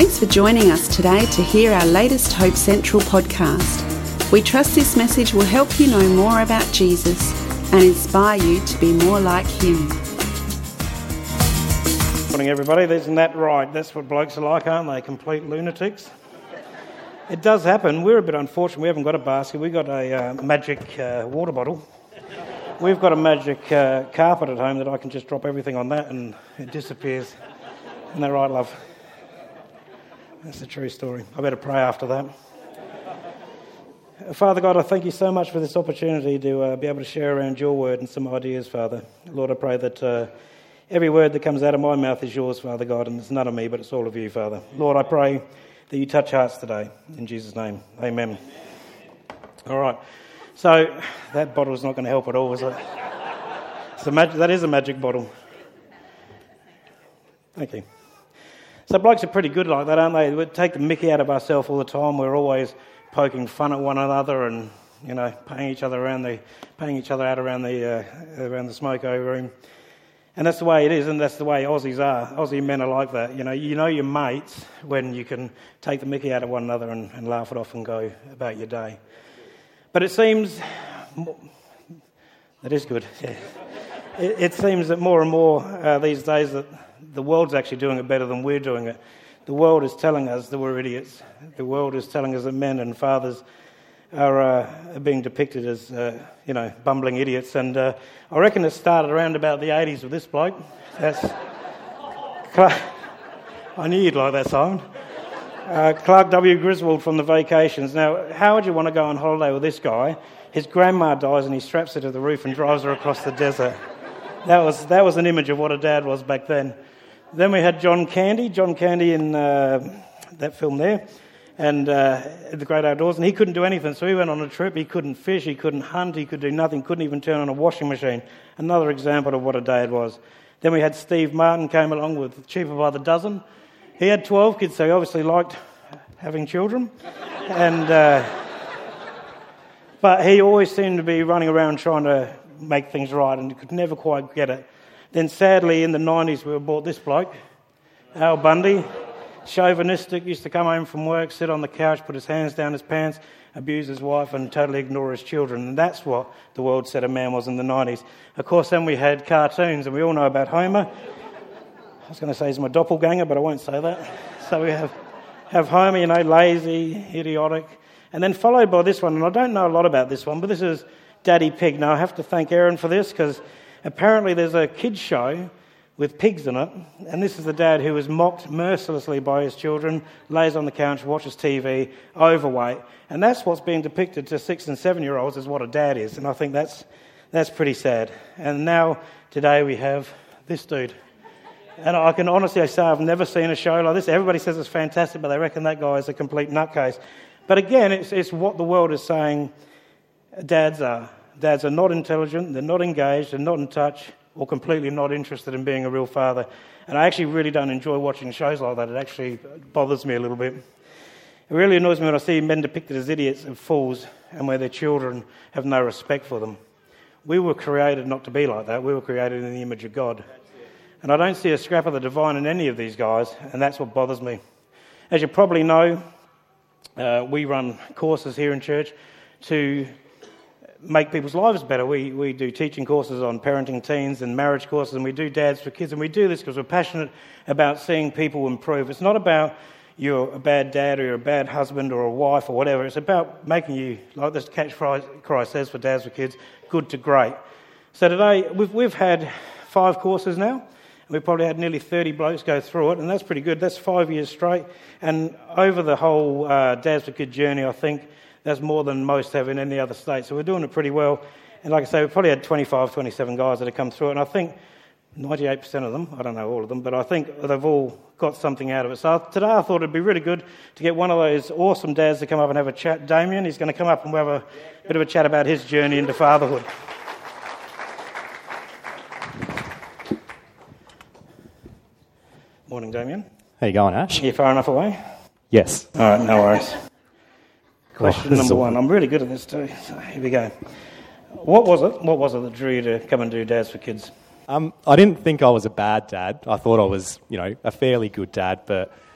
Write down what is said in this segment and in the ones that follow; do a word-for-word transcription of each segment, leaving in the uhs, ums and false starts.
Thanks for joining us today to hear our latest Hope Central podcast. We trust this message will help you know more about Jesus and inspire you to be more like him. Morning everybody, isn't that right? That's what blokes are like, aren't they? Complete lunatics. It does happen. We're a bit unfortunate. We haven't got a basket. We've got a uh, magic uh, water bottle. We've got a magic uh, carpet at home that I can just drop everything on that and it disappears. Isn't that right, love? That's the true story. I better pray after that. Father God, I thank you so much for this opportunity to uh, be able to share around your word and some ideas, Father. Lord, I pray that uh, every word that comes out of my mouth is yours, Father God, and it's none of me, but it's all of you, Father. Lord, I pray that you touch hearts today. In Jesus' name, amen. All right. So, that bottle's not going to help at all, is it? It's a mag- that is a magic bottle. Thank you. So blokes are pretty good like that, aren't they? We take the mickey out of ourselves all the time. We're always poking fun at one another and, you know, paying each other around the, paying each other out around the uh, around the smoke-over room. And that's the way it is, and that's the way Aussies are. Aussie men are like that. You know, you know your mates when you can take the mickey out of one another and, and laugh it off and go about your day. But it seems that is good. Yeah. It, it seems that more and more uh, these days that the world's actually doing it better than we're doing it. The world is telling us that we're idiots. The world is telling us that men and fathers are, uh, are being depicted as, uh, you know, bumbling idiots. And uh, I reckon it started around about the eighties with this bloke. That's Clark. I knew you'd like that song. Uh, Clark W. Griswold from The Vacations. Now, how would you want to go on holiday with this guy? His grandma dies and he straps her to the roof and drives her across the desert. That was that was an image of what a dad was back then. Then we had John Candy, John Candy in uh, that film there, and uh, The Great Outdoors, and he couldn't do anything, so he went on a trip. He couldn't fish, he couldn't hunt, he could do nothing, couldn't even turn on a washing machine. Another example of what a dad was. Then we had Steve Martin came along with Cheaper by the Dozen. He had twelve kids, so he obviously liked having children, and uh, but he always seemed to be running around trying to make things right, and could never quite get it. Then sadly in the nineties we were bought this bloke, Al Bundy, chauvinistic, used to come home from work, sit on the couch, put his hands down his pants, abuse his wife and totally ignore his children. And that's what the world said a man was in the nineties. Of course then we had cartoons, and we all know about Homer. I was going to say he's my doppelganger, but I won't say that. So we have, have Homer, you know, lazy, idiotic, and then followed by this one, and I don't know a lot about this one, but this is Daddy Pig. Now I have to thank Aaron for this, because apparently there's a kids show with pigs in it, and this is the dad who is mocked mercilessly by his children, lays on the couch, watches T V, overweight, and that's what's being depicted to six and seven year olds as what a dad is, and I think that's that's pretty sad. And now today we have this dude, and I can honestly say I've never seen a show like this. Everybody says it's fantastic, but they reckon that guy is a complete nutcase. But again, it's, it's what the world is saying dads are. Dads are not intelligent, they're not engaged, they're not in touch, or completely not interested in being a real father. And I actually really don't enjoy watching shows like that. It actually bothers me a little bit. It really annoys me when I see men depicted as idiots and fools, and where their children have no respect for them. We were created not to be like that. We were created in the image of God. And I don't see a scrap of the divine in any of these guys, and that's what bothers me. As you probably know, uh, we run courses here in church to make people's lives better. We we do teaching courses on parenting teens and marriage courses, and we do dads for kids, and we do this because we're passionate about seeing people improve. It's not about you're a bad dad or you're a bad husband or a wife or whatever. It's about making you, like this catchphrase says for dads for kids, good to great. So today we've we've had five courses now, and we've probably had nearly thirty blokes go through it, and that's pretty good. That's five years straight, and over the whole uh, dads for kids journey, I think that's more than most have in any other state. So we're doing it pretty well. And like I say, we've probably had twenty-five, twenty-seven guys that have come through it. And I think ninety-eight percent of them, I don't know all of them, but I think they've all got something out of it. So today I thought it'd be really good to get one of those awesome dads to come up and have a chat. Damien, he's going to come up and we'll have a bit of a chat about his journey into fatherhood. Morning, Damien. How you going, Ash? Are you far enough away? Yes. All right, no worries. Question Oh, number a- one. I'm really good at this too. So here we go. What was it? What was it that drew you to come and do Dads for Kids? Um, I didn't think I was a bad dad. I thought I was, you know, a fairly good dad, but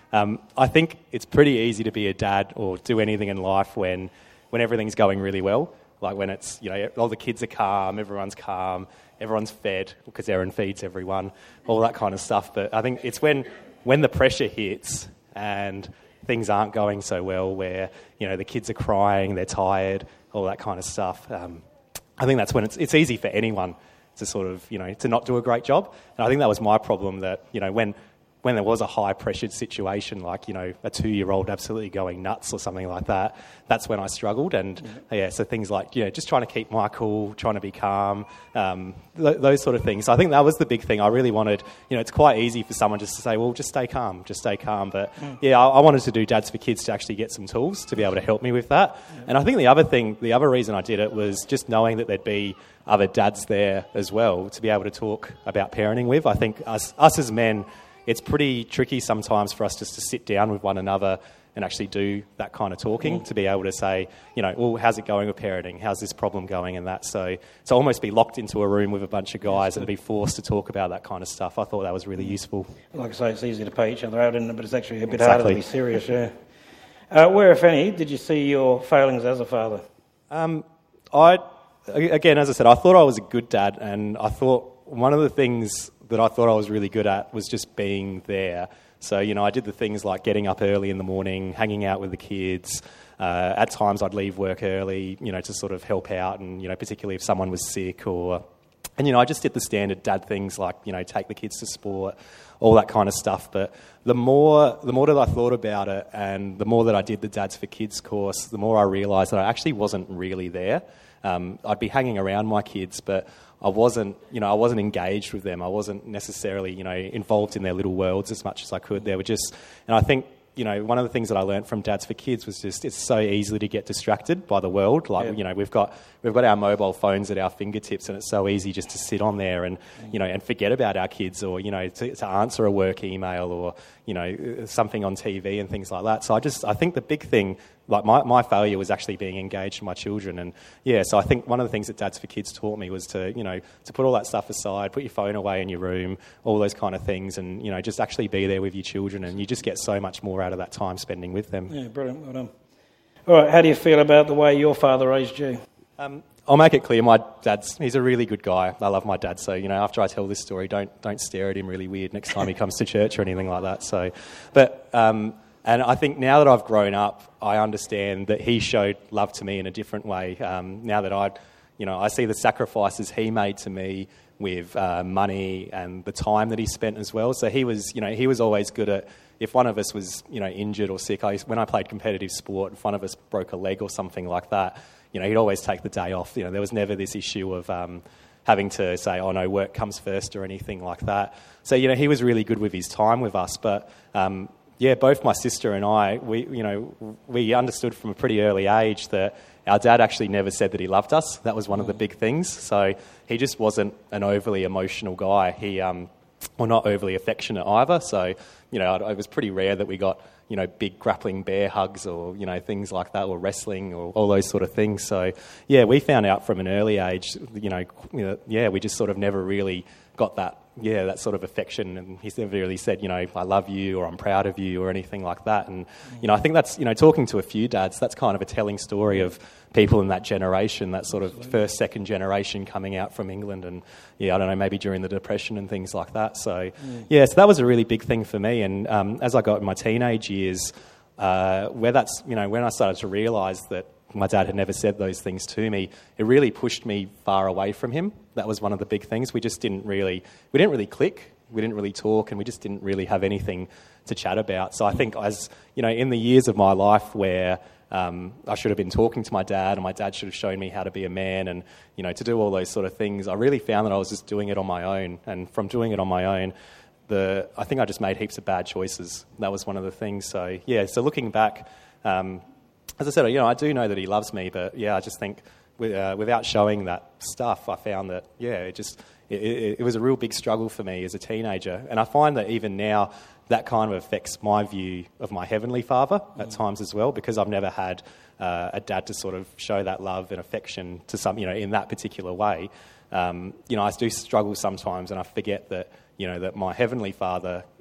Um, I think it's pretty easy to be a dad or do anything in life when when everything's going really well. Like when it's, you know, all the kids are calm, everyone's calm, everyone's fed because Erin feeds everyone, all that kind of stuff. But I think it's when when the pressure hits and things aren't going so well, where, you know, the kids are crying, they're tired, all that kind of stuff. Um, I think that's when it's it's easy for anyone to sort of, you know, to not do a great job. And I think that was my problem, that, you know, when when there was a high-pressured situation, like, you know, a two-year-old absolutely going nuts or something like that, that's when I struggled. And, yeah, yeah so things like, you know, just trying to keep my cool, trying to be calm, um, th- those sort of things. So I think that was the big thing. I really wanted, you know, it's quite easy for someone just to say, well, just stay calm, just stay calm. But, mm. yeah, I, I wanted to do Dads for Kids to actually get some tools to be able to help me with that. Yeah. And I think the other thing, the other reason I did it was just knowing that there'd be other dads there as well to be able to talk about parenting with. I think us, us as men, it's pretty tricky sometimes for us just to sit down with one another and actually do that kind of talking, mm. to be able to say, you know, well, how's it going with parenting? How's this problem going and that? So to almost be locked into a room with a bunch of guys and to be forced to talk about that kind of stuff, I thought that was really useful. Like I say, it's easy to pay each other out, isn't it? But it's actually a bit exactly. harder to be serious, yeah. Uh, where, if any, did you see your failings as a father? Um, I, again, as I said, I thought I was a good dad, and I thought one of the things that I thought I was really good at was just being there. So, you know, I did the things like getting up early in the morning, hanging out with the kids. Uh, at times I'd leave work early, you know, to sort of help out, and, you know, particularly if someone was sick or... And, you know, I just did the standard dad things like, you know, take the kids to sport, all that kind of stuff. But the more the more that I thought about it, and the more that I did the Dads for Kids course, the more I realised that I actually wasn't really there. Um, I'd be hanging around my kids, but I wasn't, you know, I wasn't engaged with them. I wasn't necessarily, you know, involved in their little worlds as much as I could. They were just, and I think, you know, one of the things that I learned from Dads for Kids was just it's so easy to get distracted by the world. Like, yeah. you know, we've got we've got our mobile phones at our fingertips, and it's so easy just to sit on there and, you know, and forget about our kids, or, you know, to, to answer a work email, or, you know, something on T V and things like that. So I just, I think the big thing, like my, my failure was actually being engaged with my children. And, yeah, so I think one of the things that Dads for Kids taught me was to, you know, to put all that stuff aside, put your phone away in your room, all those kind of things, and, you know, just actually be there with your children, and you just get so much more out of that time spending with them. Yeah, brilliant. Well done. All right, how do you feel about the way your father raised you? Um, I'll make it clear, my dad's, he's a really good guy. I love my dad. So, you know, after I tell this story, don't don't stare at him really weird next time he comes to church or anything like that. So, but, um, and I think now that I've grown up, I understand that he showed love to me in a different way. Um, now that I, you know, I see the sacrifices he made to me with uh, money and the time that he spent as well. So he was, you know, he was always good at, if one of us was, you know, injured or sick, I used, when I played competitive sport, if one of us broke a leg or something like that, you know, he'd always take the day off. You know, there was never this issue of um, having to say, oh, no, work comes first or anything like that. So, you know, he was really good with his time with us. But, um, yeah, both my sister and I, we, you know, we understood from a pretty early age that our dad actually never said that he loved us. That was one of the big things. So he just wasn't an overly emotional guy. He, um, well, not overly affectionate either. So, you know, it was pretty rare that we got, you know, big grappling bear hugs or, you know, things like that, or wrestling or all those sort of things. So, yeah, we found out from an early age, you know, you know yeah, we just sort of never really got that, yeah, that sort of affection. And he's never really said, you know, I love you or I'm proud of you or anything like that. And, you know, I think that's, you know, talking to a few dads, that's kind of a telling story of people in that generation, that sort of Absolutely. first, second generation coming out from England and, yeah, I don't know, maybe during the Depression and things like that. So, yeah, yeah so that was a really big thing for me. And um, as I got in my teenage years, uh, where that's, you know, when I started to realise that my dad had never said those things to me, it really pushed me far away from him. That was one of the big things. We just didn't really, we didn't really click, we didn't really talk, and we just didn't really have anything to chat about. So I think as, you know, in the years of my life where um, I should have been talking to my dad, and my dad should have shown me how to be a man and, you know, to do all those sort of things, I really found that I was just doing it on my own. And from doing it on my own, the I think I just made heaps of bad choices. That was one of the things. So, yeah, so looking back, um, as I said, you know, I do know that he loves me, but, yeah, I just think with, uh, without showing that stuff, I found that, yeah, it just, it, it, it was a real big struggle for me as a teenager. And I find that even now, that kind of affects my view of my Heavenly Father at mm. times as well, because I've never had uh, a dad to sort of show that love and affection to some, you know, in that particular way. Um, you know, I do struggle sometimes, and I forget that, you know, that my Heavenly Father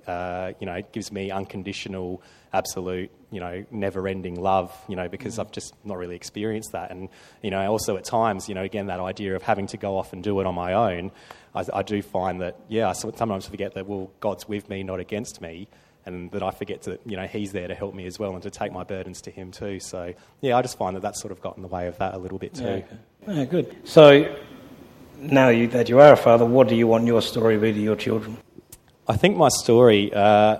uh, you know, gives me unconditional, absolute, you know, never-ending love, you know, because mm. I've just not really experienced that. And, you know, also at times, you know, again, that idea of having to go off and do it on my own, I, I do find that, yeah, I sometimes forget that, well, God's with me, not against me, and that I forget that, you know, he's there to help me as well and to take my burdens to him too. So, yeah, I just find that that's sort of got in the way of that a little bit too. Yeah, okay. Yeah, good. So, now you, that you are a father, what do you want your story to be to your children? I think my story, uh,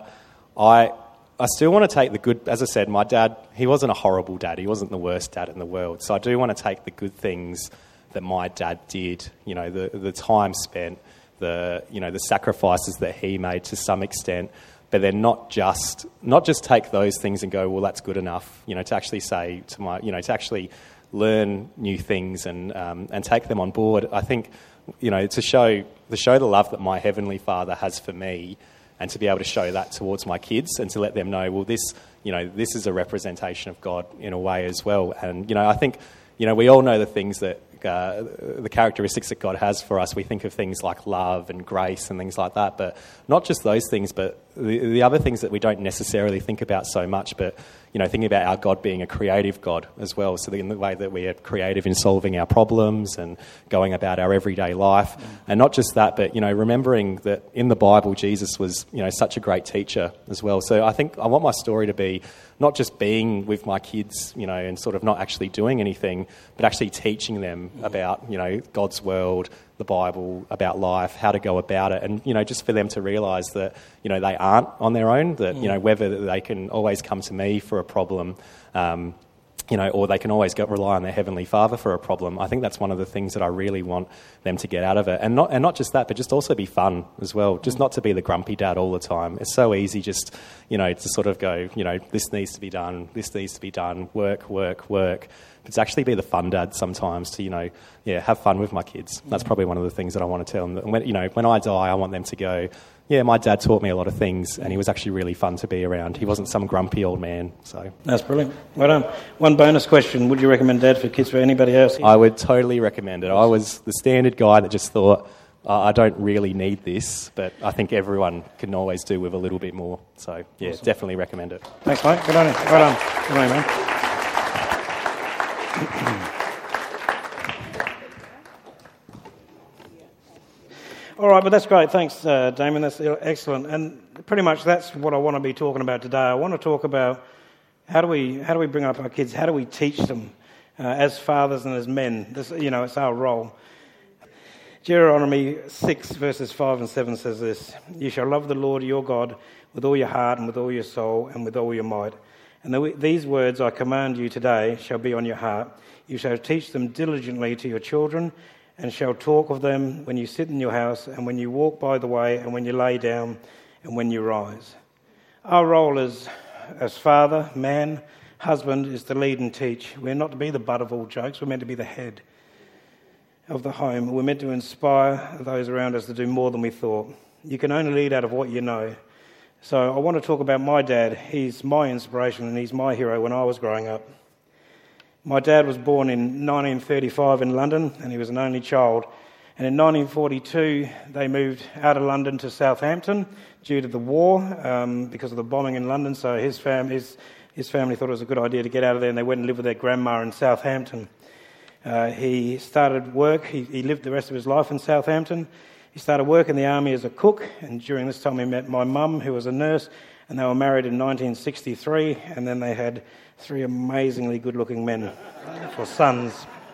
I I still want to take the good, as I said, my dad, he wasn't a horrible dad, he wasn't the worst dad in the world, so I do want to take the good things that my dad did, you know, the the time spent, the, you know, the sacrifices that he made to some extent, but then not just, not just take those things and go, well, that's good enough, you know, to actually say to my, you know, to actually learn new things and um, and take them on board. I think, you know, to show to show the love that my Heavenly Father has for me, and to be able to show that towards my kids and to let them know, well, this, you know, this is a representation of God in a way as well. And, you know, I think, you know, we all know the things that, uh, the characteristics that God has for us. We think of things like love and grace and things like that, but not just those things, but the, the other things that we don't necessarily think about so much, but, you know, thinking about our God being a creative God as well. So in the way that we are creative in solving our problems and going about our everyday life. Mm. And not just that, but, you know, remembering that in the Bible, Jesus was, you know, such a great teacher as well. So I think I want my story to be not just being with my kids, you know, and sort of not actually doing anything, but actually teaching them mm. about, you know, God's world, the Bible, about life, how to go about it, and, you know, just for them to realise that, you know, they aren't on their own, that, mm. you know, whether they can always come to me for a problem, um, you know, or they can always go rely on their Heavenly Father for a problem. I think that's one of the things that I really want them to get out of it. And not and not just that, but just also be fun as well. Just not to be the grumpy dad all the time. It's so easy just, you know, to sort of go, you know, this needs to be done, this needs to be done, work, work, work. But to actually be the fun dad sometimes, to, you know, yeah, have fun with my kids. That's probably one of the things that I want to tell them. When, you know, when I die, I want them to go, yeah, my dad taught me a lot of things, and he was actually really fun to be around. He wasn't some grumpy old man. So that's brilliant. Well done. One bonus question: would you recommend Dad for Kids for anybody else here? I would totally recommend it. I was the standard guy that just thought, uh, I don't really need this, but I think everyone can always do with a little bit more. So yeah, awesome. Definitely recommend it. Thanks, mate. Good on you. Well done. Good on you, man. All right, but that's great. Thanks, uh, Damien. That's excellent. And pretty much that's what I want to be talking about today. I want to talk about how do we how do we bring up our kids? How do we teach them uh, as fathers and as men? This, you know, it's our role. Deuteronomy six, verses five and seven says this: "You shall love the Lord your God with all your heart and with all your soul and with all your might. And the, these words I command you today shall be on your heart. You shall teach them diligently to your children, and shall talk of them when you sit in your house, and when you walk by the way, and when you lay down, and when you rise." Our role as, as father, man, husband is to lead and teach. We're not to be the butt of all jokes. We're meant to be the head of the home. We're meant to inspire those around us to do more than we thought. You can only lead out of what you know. So I want to talk about my dad. He's my inspiration, and he's my hero when I was growing up. My dad was born in nineteen thirty-five in London, and he was an only child. And in nineteen forty-two, they moved out of London to Southampton due to the war, um, because of the bombing in London. So his, fam- his, his family thought it was a good idea to get out of there, and they went and lived with their grandma in Southampton. Uh, he started work. He, he lived the rest of his life in Southampton. He started work in the army as a cook, and during this time he met my mum, who was a nurse, and they were married in nineteen sixty-three, and then they had three amazingly good-looking men for sons.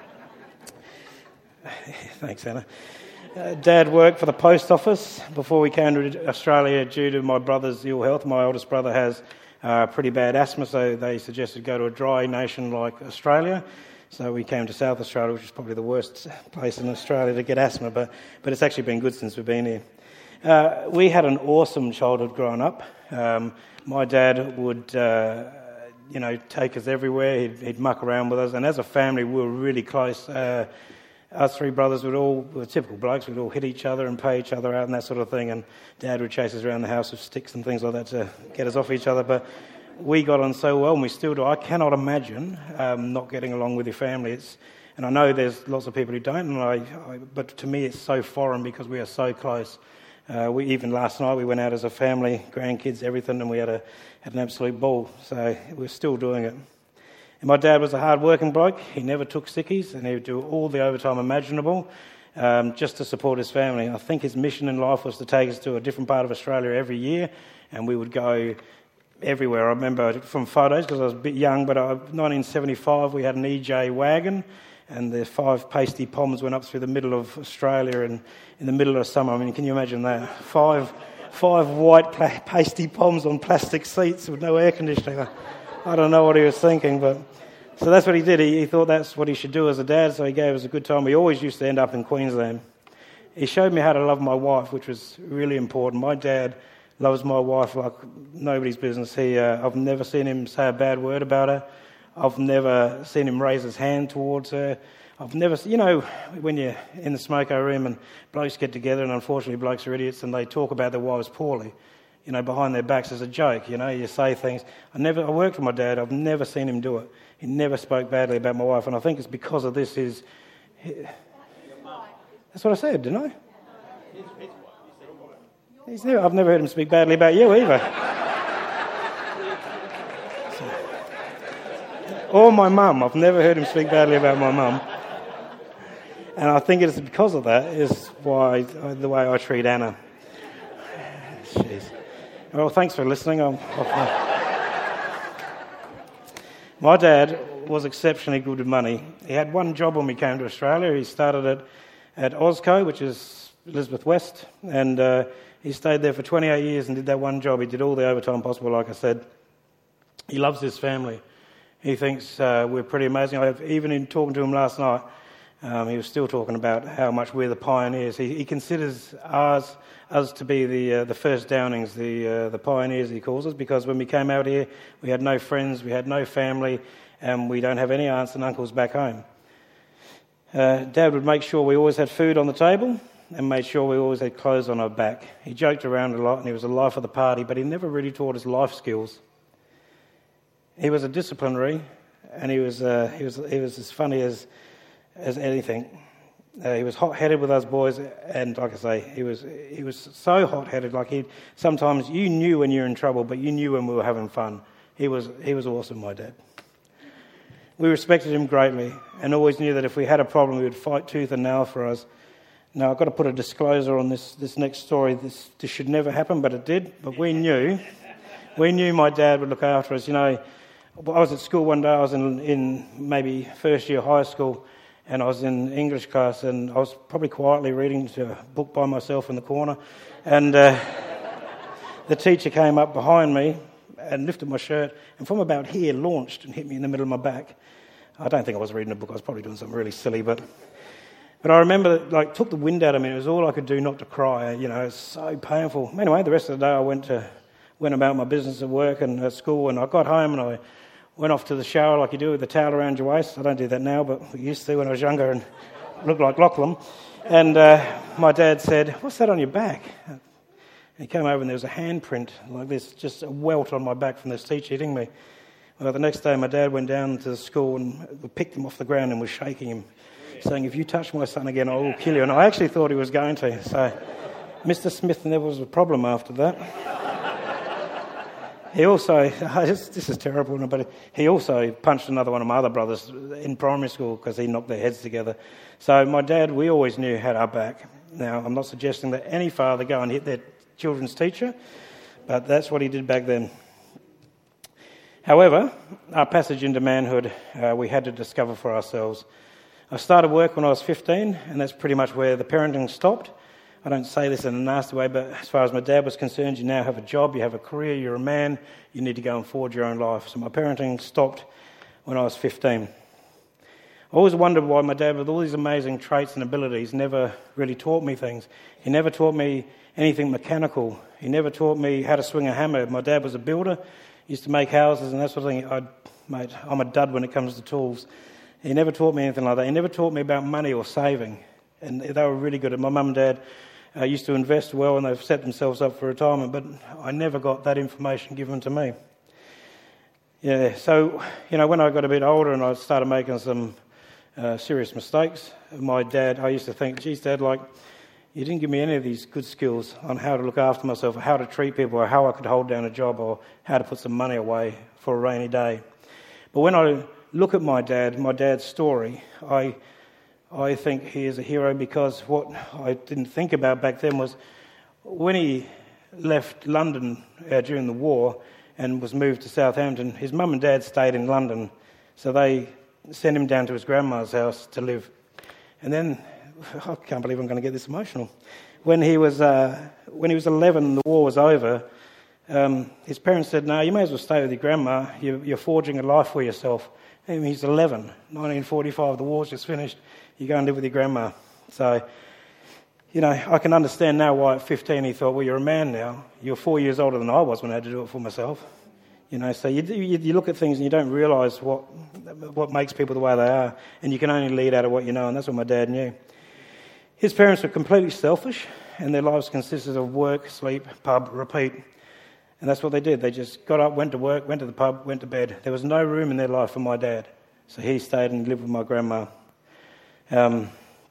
Thanks, Anna. Uh, Dad worked for the post office before we came to Australia due to my brother's ill health. My oldest brother has uh, pretty bad asthma, so they suggested go to a dry nation like Australia. So we came to South Australia, which is probably the worst place in Australia to get asthma, but, but it's actually been good since we've been here. Uh, we had an awesome childhood growing up. Um, my dad would... Uh, you know, take us everywhere. He'd, he'd muck around with us. And as a family, we were really close. Uh, us three brothers would all, we were typical blokes, we'd all hit each other and pay each other out and that sort of thing. And Dad would chase us around the house with sticks and things like that to get us off each other. But we got on so well, and we still do. I cannot imagine um, not getting along with your family. It's, and I know there's lots of people who don't, and I, I, but to me it's so foreign because we are so close. Uh, we even last night we went out as a family, grandkids, everything, and we had a had an absolute ball. So we're still doing it. And my dad was a hard-working bloke. He never took sickies, and he would do all the overtime imaginable um, just to support his family. I think his mission in life was to take us to a different part of Australia every year, and we would go everywhere. I remember from photos, because I was a bit young, but uh, nineteen seventy-five we had an E J wagon, and the five pasty poms went up through the middle of Australia and in the middle of summer. I mean, can you imagine that? Five five white pla- pasty poms on plastic seats with no air conditioning. I don't know what he was thinking, but... So that's what he did. He, he thought that's what he should do as a dad, so he gave us a good time. We always used to end up in Queensland. He showed me how to love my wife, which was really important. My dad loves my wife like nobody's business. He, uh, I've never seen him say a bad word about her. I've never seen him raise his hand towards her. I've never, you know, when you're in the smoko room and blokes get together, and unfortunately blokes are idiots, and they talk about their wives poorly, you know, behind their backs as a joke, you know, you say things. I never, I worked with my dad, I've never seen him do it. He never spoke badly about my wife, and I think it's because of this is... He, that's what I said, didn't I? He's never, I've never heard him speak badly about you either. So, or my mum. I've never heard him speak badly about my mum. And I think it's because of that is why the way I treat Anna. Jeez. Well, thanks for listening. I'm, I'm, my dad was exceptionally good with money. He had one job when we came to Australia. He started at, at Osco, which is Elizabeth West, and uh, he stayed there for twenty-eight years and did that one job. He did all the overtime possible, like I said. He loves his family. He thinks uh, we're pretty amazing. I have, even in talking to him last night, um, he was still talking about how much we're the pioneers. He, he considers ours us to be the uh, the first Downings, the uh, the pioneers, he calls us, because when we came out here, we had no friends, we had no family, and we don't have any aunts and uncles back home. Uh, Dad would make sure we always had food on the table and made sure we always had clothes on our back. He joked around a lot, and he was the life of the party, but he never really taught us life skills. He was a disciplinary, and he was uh, he was he was as funny as as anything. Uh, he was hot-headed with us boys, and like I say, he was he was so hot-headed. Like he sometimes you knew when you were in trouble, but you knew when we were having fun. He was he was awesome, my dad. We respected him greatly, and always knew that if we had a problem, he would fight tooth and nail for us. Now I've got to put a disclosure on this this next story. This this should never happen, but it did. But we knew we knew my dad would look after us. You know, I was at school one day. I was in in maybe first year high school. And I was in English class, and I was probably quietly reading a book by myself in the corner. And uh, the teacher came up behind me and lifted my shirt, and from about here launched and hit me in the middle of my back. I don't think I was reading a book. I was probably doing something really silly, but but I remember it, like, took the wind out of me. It was all I could do not to cry. You know, it was so painful. Anyway, the rest of the day I went to went about my business at work and at school, and I got home and I went off to the shower like you do with the towel around your waist. I don't do that now, but we used to when I was younger and looked like Lachlan. And uh, my dad said, "What's that on your back?" And he came over and there was a handprint like this, just a welt on my back from this teacher hitting me. Well, the next day my dad went down to the school and we picked him off the ground and was shaking him, saying, "If you touch my son again, I will kill you." And I actually thought he was going to. So Mister Smith never was a problem after that. He also, this is terrible, but he also punched another one of my other brothers in primary school because he knocked their heads together. So my dad, we always knew, had our back. Now, I'm not suggesting that any father go and hit their children's teacher, but that's what he did back then. However, our passage into manhood, uh, we had to discover for ourselves. I started work when I was fifteen, and that's pretty much where the parenting stopped. I don't say this in a nasty way, but as far as my dad was concerned, you now have a job, you have a career, you're a man, you need to go and forge your own life. So my parenting stopped when I was fifteen. I always wondered why my dad, with all these amazing traits and abilities, never really taught me things. He never taught me anything mechanical. He never taught me how to swing a hammer. My dad was a builder, he used to make houses and that sort of thing. I'd, mate, I'm a dud when it comes to tools. He never taught me anything like that. He never taught me about money or saving. And they were really good. And my mum and dad uh, used to invest well, and they've set themselves up for retirement, but I never got that information given to me. Yeah, so, you know, when I got a bit older and I started making some uh, serious mistakes, my dad, I used to think, geez, Dad, like, You didn't give me any of these good skills on how to look after myself, or how to treat people, or how I could hold down a job, or how to put some money away for a rainy day. But when I look at my dad, my dad's story, I I think he is a hero, because what I didn't think about back then was when he left London uh, during the war and was moved to Southampton, his mum and dad stayed in London, so they sent him down to his grandma's house to live. And then, I can't believe I'm going to get this emotional. When he was uh, when he was eleven and the war was over, um, his parents said, "No, you may as well stay with your grandma. You're, you're forging a life for yourself." And he's eleven, nineteen forty-five. The war's just finished. You go and live with your grandma. So, you know, I can understand now why at fifteen he thought, "Well, you're a man now. You're four years older than I was when I had to do it for myself." You know, so you, you, you look at things and you don't realise what what makes people the way they are, and you can only lead out of what you know, and that's what my dad knew. His parents were completely selfish, and their lives consisted of work, sleep, pub, repeat. And that's what they did. They just got up, went to work, went to the pub, went to bed. There was no room in their life for my dad. So he stayed and lived with my grandma. Um,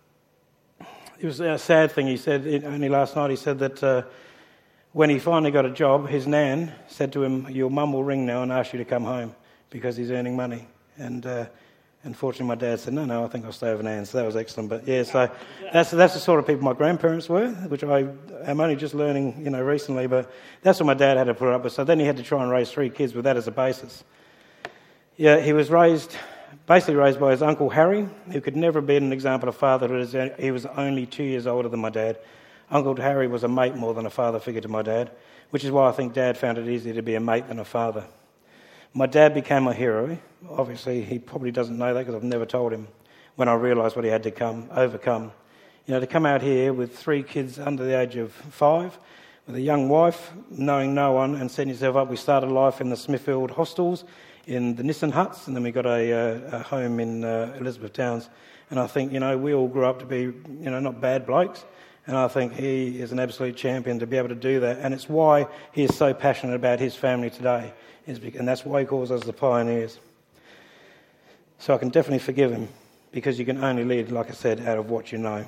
it was a sad thing. He said, only last night, he said that uh, when he finally got a job, his nan said to him, "Your mum will ring now and ask you to come home because he's earning money." And uh, unfortunately, my dad said, no, no, I think I'll stay over Nan. So that was excellent. But yeah, so that's that's the sort of people my grandparents were, which I am only just learning, you know, recently. But that's what my dad had to put up with. So then he had to try and raise three kids with that as a basis. Yeah, he was raised, basically raised by his uncle Harry, who could never be an example of fatherhood, as he was only two years older than my dad. Uncle Harry was a mate more than a father figure to my dad, which is why I think Dad found it easier to be a mate than a father. My dad became my hero. Obviously, he probably doesn't know that because I've never told him when I realised what he had to come overcome. You know, to come out here with three kids under the age of five, with a young wife, knowing no one, and setting yourself up. We started life in the Smithfield hostels, in the Nissen huts, and then we got a, uh, a home in uh, Elizabeth Towns. And I think, you know, we all grew up to be, you know, not bad blokes. And I think he is an absolute champion to be able to do that. And it's why he is so passionate about his family today. Is because, and that's why he calls us the pioneers. So I can definitely forgive him, because you can only lead, like I said, out of what you know.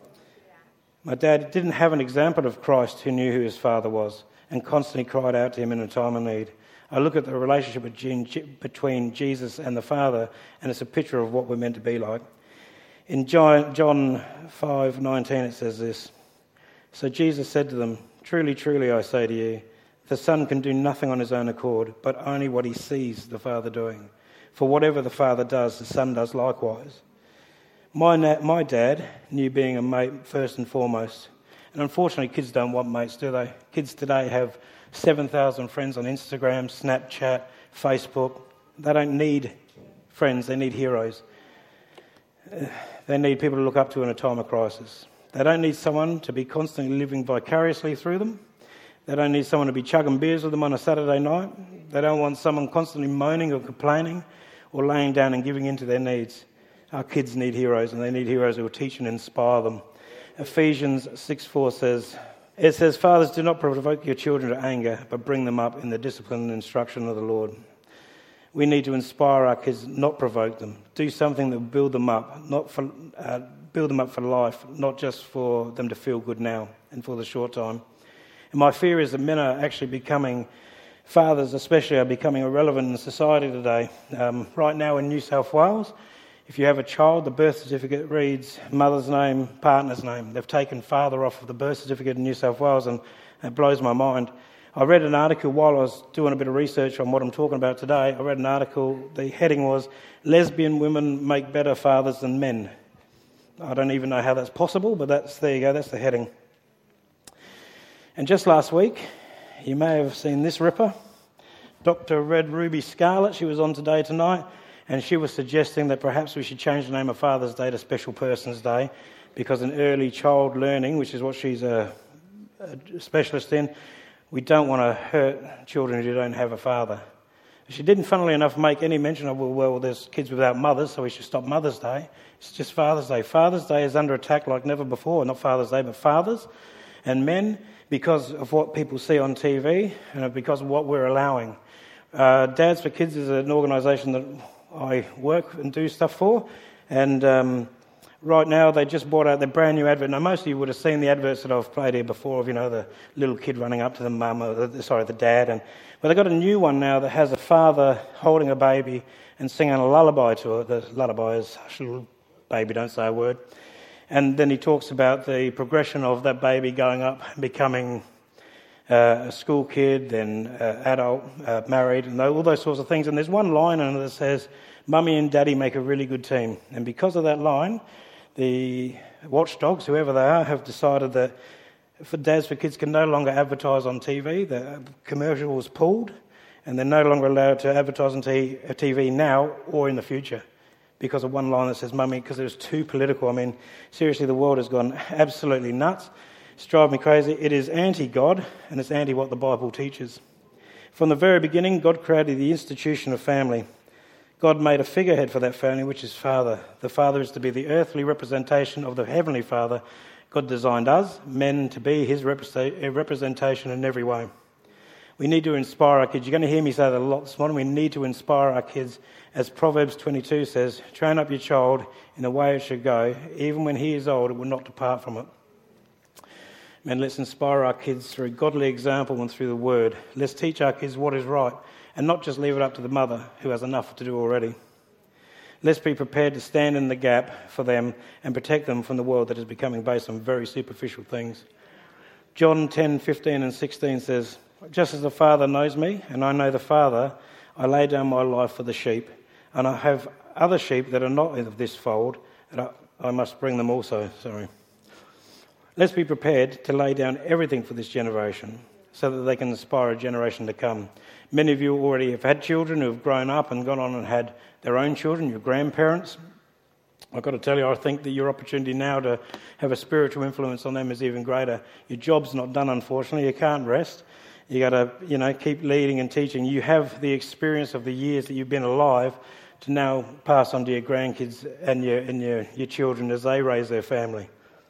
My dad didn't have an example of Christ who knew who his father was and constantly cried out to him in a time of need. I look at the relationship between Jesus and the Father, and it's a picture of what we're meant to be like. In John five nineteen it says this, "So Jesus said to them, 'Truly, truly, I say to you, the Son can do nothing on his own accord, but only what he sees the Father doing. For whatever the Father does, the Son does likewise.'" My na- my dad knew being a mate first and foremost. And unfortunately, kids don't want mates, do they? Kids today have seven thousand friends on Instagram, Snapchat, Facebook. They don't need friends, they need heroes. They need people to look up to in a time of crisis. They don't need someone to be constantly living vicariously through them. They don't need someone to be chugging beers with them on a Saturday night. They don't want someone constantly moaning or complaining or laying down and giving in to their needs. Our kids need heroes, and they need heroes who will teach and inspire them. Ephesians six four says, it says, "Fathers, do not provoke your children to anger, but bring them up in the discipline and instruction of the Lord." We need to inspire our kids, not provoke them. Do something that will build them up, not for, uh, build them up for life, not just for them to feel good now and for the short time. And my fear is that men are actually becoming, fathers especially, are becoming irrelevant in society today. Um, right now in New South Wales, if you have a child, the birth certificate reads mother's name, partner's name. They've taken father off of the birth certificate in New South Wales, and it blows my mind. I read an article while I was doing a bit of research on what I'm talking about today. I read an article, the heading was, "Lesbian women make better fathers than men." I don't even know how that's possible, but that's there you go, that's the heading. And just last week, you may have seen this ripper, Doctor Red Ruby Scarlett. She was on Today Tonight, and she was suggesting that perhaps we should change the name of Father's Day to Special Persons Day, because in early child learning, which is what she's a, a specialist in, we don't want to hurt children who don't have a father. She didn't, funnily enough, make any mention of, well, well, there's kids without mothers, so we should stop Mother's Day. It's just Father's Day. Father's Day is under attack like never before. Not Father's Day, but fathers and men, because of what people see on T V and because of what we're allowing. Uh, Dads for Kids is an organisation that I work and do stuff for, and um, Right now, they just brought out their brand new advert. Now, most of you would have seen the adverts that I've played here before of, you know, the little kid running up to the mum, or the, sorry, the dad. And but they've got a new one now that has a father holding a baby and singing a lullaby to it. The lullaby is, hush, little baby, don't say a word. And then he talks about the progression of that baby going up, becoming uh, a school kid, then uh, adult, uh, married, and all those sorts of things. And there's one line in it that says, "Mummy and Daddy make a really good team." And because of that line, the watchdogs, whoever they are, have decided that for Dads for Kids can no longer advertise on T V. The commercial was pulled, and they're no longer allowed to advertise on T V now or in the future because of one line that says "Mummy," because it was too political. I mean, seriously, the world has gone absolutely nuts. It's driving me crazy. It is anti-God, and it's anti what the Bible teaches. From the very beginning, God created the institution of family. God made a figurehead for that family, which is Father. The Father is to be the earthly representation of the Heavenly Father. God designed us, men, to be his representation in every way. We need to inspire our kids. You're going to hear me say that a lot this morning. We need to inspire our kids. As Proverbs twenty-two says, "Train up your child in the way it should go. Even when he is old, it will not depart from it." Man, let's inspire our kids through godly example and through the word. Let's teach our kids what is right, and not just leave it up to the mother who has enough to do already. Let's be prepared to stand in the gap for them and protect them from the world that is becoming based on very superficial things. John ten, fifteen and sixteen says, "Just as the Father knows me, and I know the Father, I lay down my life for the sheep, and I have other sheep that are not of this fold, and I, I must bring them also." Sorry. Let's be prepared to lay down everything for this generation so that they can inspire a generation to come. Many of you already have had children who have grown up and gone on and had their own children, your grandparents. I've got to tell you, I think that your opportunity now to have a spiritual influence on them is even greater. Your job's not done, unfortunately. You can't rest. You got to, you know, keep leading and teaching. You have the experience of the years that you've been alive to now pass on to your grandkids and your and your, your children as they raise their family.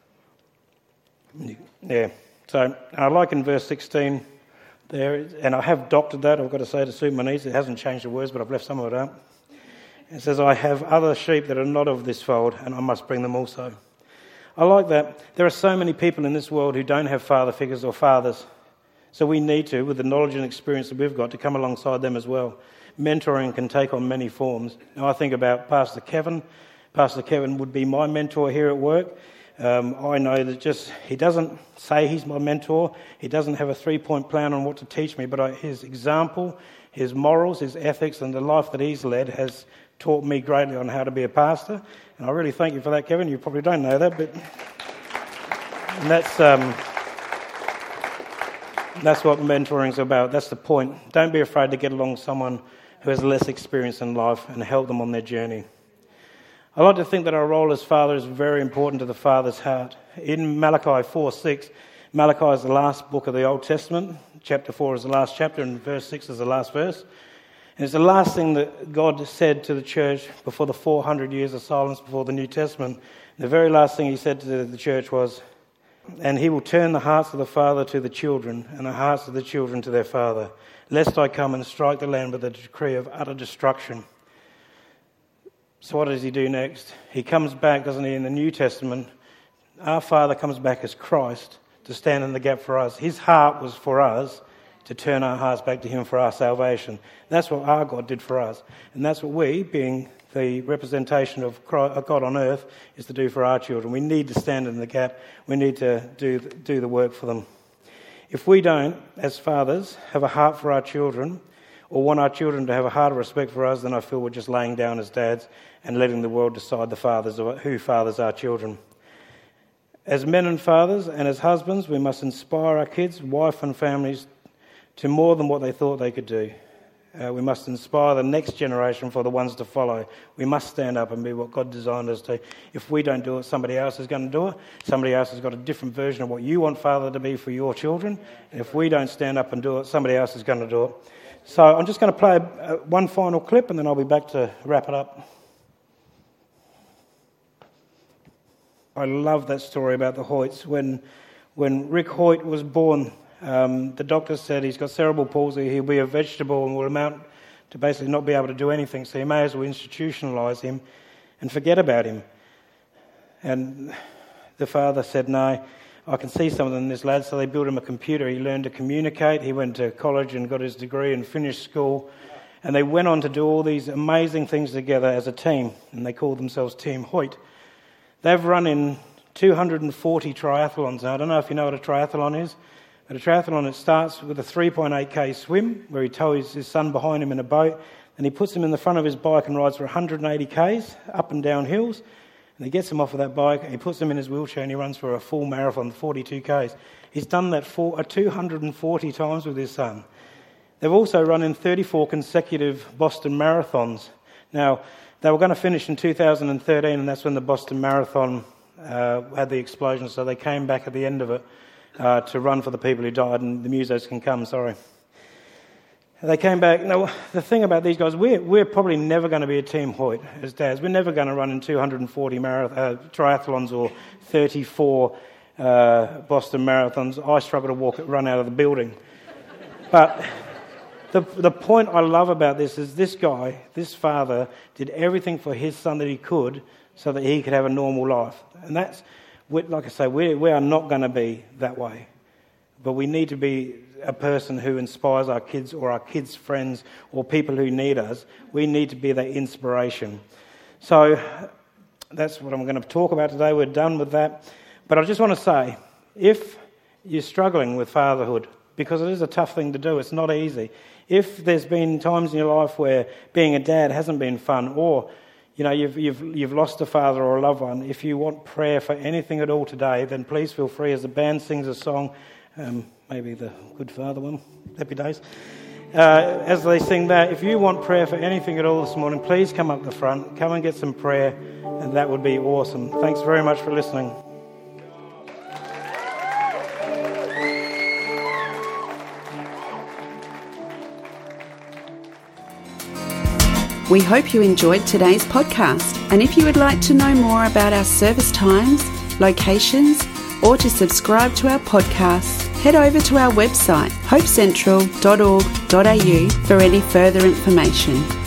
Yeah. So I like in verse sixteen there, and I have doctored that, I've got to say, to suit my needs. It hasn't changed the words, but I've left some of it out. It says, "I have other sheep that are not of this fold, and I must bring them also." I like that. There are so many people in this world who don't have father figures or fathers. So we need to, with the knowledge and experience that we've got, to come alongside them as well. Mentoring can take on many forms. Now I think about Pastor Kevin. Pastor Kevin would be my mentor here at work. Um, I know that just he doesn't say he's my mentor. He doesn't have a three-point plan on what to teach me, but I, his example, his morals, his ethics, and the life that he's led has taught me greatly on how to be a pastor. And I really thank you for that, Kevin. You probably don't know that, but and that's um, that's what mentoring's about. That's the point. Don't be afraid to get along with someone who has less experience in life and help them on their journey. I like to think that our role as father is very important to the Father's heart. In Malachi four six, Malachi is the last book of the Old Testament. Chapter four is the last chapter, and verse six is the last verse. And it's the last thing that God said to the church before the four hundred years of silence before the New Testament. The very last thing he said to the church was, "And he will turn the hearts of the father to the children, and the hearts of the children to their father, lest I come and strike the land with a decree of utter destruction." So what does he do next? He comes back, doesn't he, in the New Testament? Our Father comes back as Christ to stand in the gap for us. His heart was for us to turn our hearts back to him for our salvation. That's what our God did for us. And that's what we, being the representation of God on earth, is to do for our children. We need to stand in the gap. We need to do, do the work for them. If we don't, as fathers, have a heart for our children, or want our children to have a heart of respect for us, then I feel we're just laying down as dads and letting the world decide the fathers who fathers our children. As men and fathers and as husbands, we must inspire our kids, wife and families to more than what they thought they could do. Uh, we must inspire the next generation for the ones to follow. We must stand up and be what God designed us to. If we don't do it, somebody else is going to do it. Somebody else has got a different version of what you want father to be for your children. And if we don't stand up and do it, somebody else is going to do it. So I'm just going to play uh, one final clip, and then I'll be back to wrap it up. I love that story about the Hoyts. When when Rick Hoyt was born, um, the doctor said he's got cerebral palsy, he'll be a vegetable and will amount to basically not be able to do anything, so you may as well institutionalise him and forget about him. And the father said, no, I can see something in this lad. So they built him a computer. He learned to communicate. He went to college and got his degree and finished school. And they went on to do all these amazing things together as a team. And they called themselves Team Hoyt. They've run in two hundred forty triathlons. Now, I don't know if you know what a triathlon is. But a triathlon, it starts with a three point eight k swim, where he tows his son behind him in a boat, and he puts him in the front of his bike and rides for one hundred eighty k's, up and down hills, and he gets him off of that bike, and he puts him in his wheelchair, and he runs for a full marathon, forty-two k's. He's done that for, uh, two hundred forty times with his son. They've also run in thirty-four consecutive Boston marathons. Now, they were going to finish in two thousand thirteen, and that's when the Boston Marathon uh, had the explosion, so they came back at the end of it. Uh, to run for the people who died, and the musos can come, sorry. They came back. Now, the thing about these guys, we're, we're probably never going to be a Team Hoyt as dads. We're never going to run in two hundred forty marath- uh, triathlons or thirty-four uh, Boston marathons. I struggle to walk, run out of the building. But the, the point I love about this is this guy, this father, did everything for his son that he could so that he could have a normal life. And that's, like I say, we we are not going to be that way. But we need to be a person who inspires our kids or our kids' friends or people who need us. We need to be that inspiration. So that's what I'm going to talk about today. We're done with that. But I just want to say, if you're struggling with fatherhood, because it is a tough thing to do, it's not easy. If there's been times in your life where being a dad hasn't been fun, or you know, you've, you've, you've lost a father or a loved one, if you want prayer for anything at all today, then please feel free. As the band sings a song, um, maybe the Good Father one, Happy Days, uh, as they sing that, if you want prayer for anything at all this morning, please come up the front, come and get some prayer, and that would be awesome. Thanks very much for listening. We hope you enjoyed today's podcast, and if you would like to know more about our service times, locations, or to subscribe to our podcasts, head over to our website, hope central dot org dot a u, for any further information.